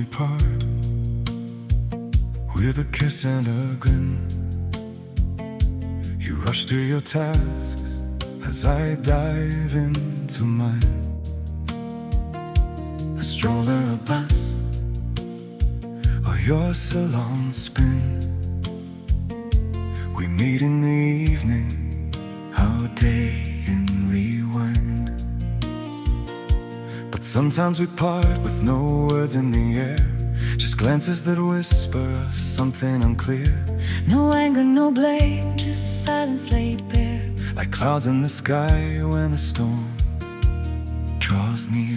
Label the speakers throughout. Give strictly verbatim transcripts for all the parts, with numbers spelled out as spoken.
Speaker 1: we part, with a kiss and a grin. You rush to your tasks as I dive into mine. A stroller, a bus, or your salon spin. We meet in the evening, our day in rewind. But sometimes we part with no words in the air, just glances that whisper of something unclear.
Speaker 2: No anger, no blame, just silence laid bare,
Speaker 1: like clouds in the sky when a storm draws near.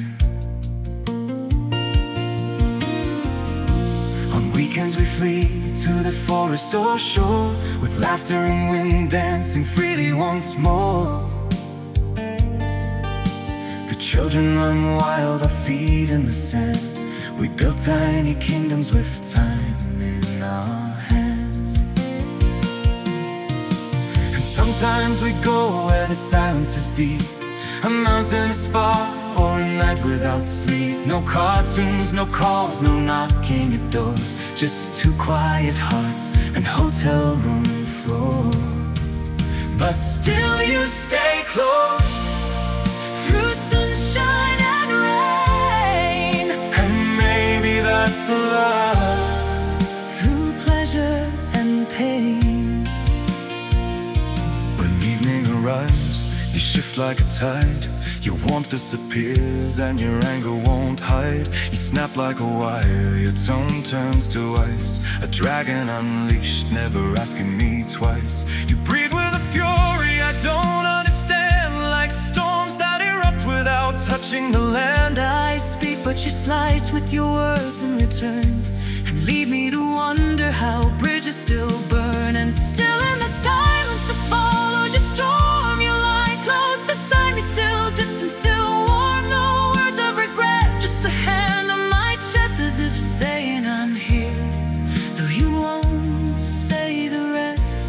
Speaker 1: On weekends we flee to the forest or shore, with laughter and wind dancing freely once more. The children run wild, our feet in the sand. We built tiny kingdoms with time in our hands. And sometimes we go where the silence is deep, a mountain, a spa, or a night without sleep. No cartoons, no calls, no knocking at doors, just two quiet hearts and hotel room floors. But still you stay close, through sunshine and rain. And maybe that's love,
Speaker 2: through pleasure and pain.
Speaker 1: When evening arrives, you shift like a tide. Your warmth disappears and your anger won't hide. You snap like a wire, your tone turns to ice. A dragon unleashed, never asking me twice. You breathe with a fury I don't understand, like storms that erupt without touching the land.
Speaker 2: I speak but you slice with your words in return, and lead me to wonder how bridges still burn. And still in the silence that follows your storm, you lie close beside me, still distant, still warm. No words of regret, just a hand on my chest, as if saying I'm here, though you won't say the rest.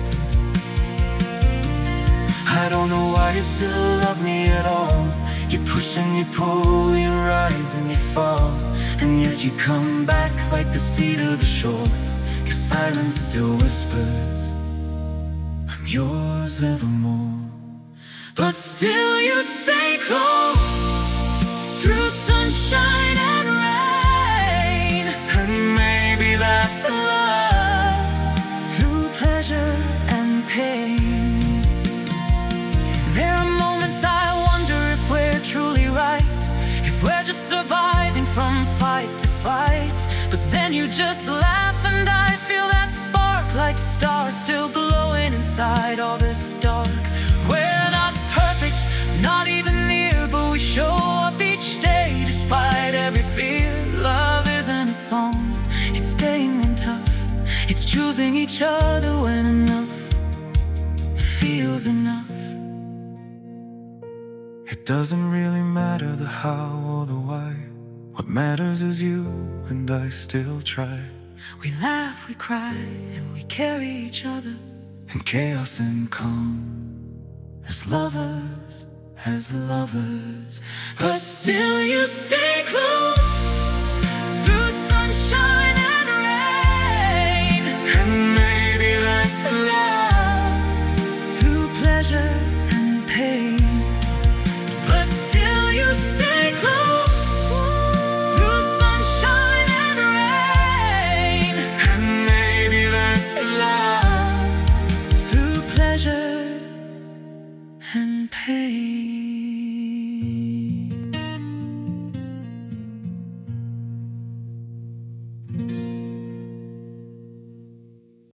Speaker 1: I don't know why you still love me at all. You push and you pull, you rise and you fall, and yet you come back like the sea to the shore. Your silence still whispers, I'm yours evermore. But still you stay close, through sunshine and rain. And maybe that's love,
Speaker 2: through pleasure and pain. There are moments I wonder if we're truly right, if we're just surviving from fight to fight. But then you just laugh and I feel that spark, like stars still glowing inside all this dark. We're not perfect, not even near, but we show up each day despite every fear. Love isn't a song, it's staying when tough. It's choosing each other when enough feels enough.
Speaker 1: It doesn't really matter the how or the why. What matters is you and I still try.
Speaker 2: We laugh, we cry, and we carry each other
Speaker 1: in chaos and calm, as lovers, as lovers.
Speaker 2: But still you stay close,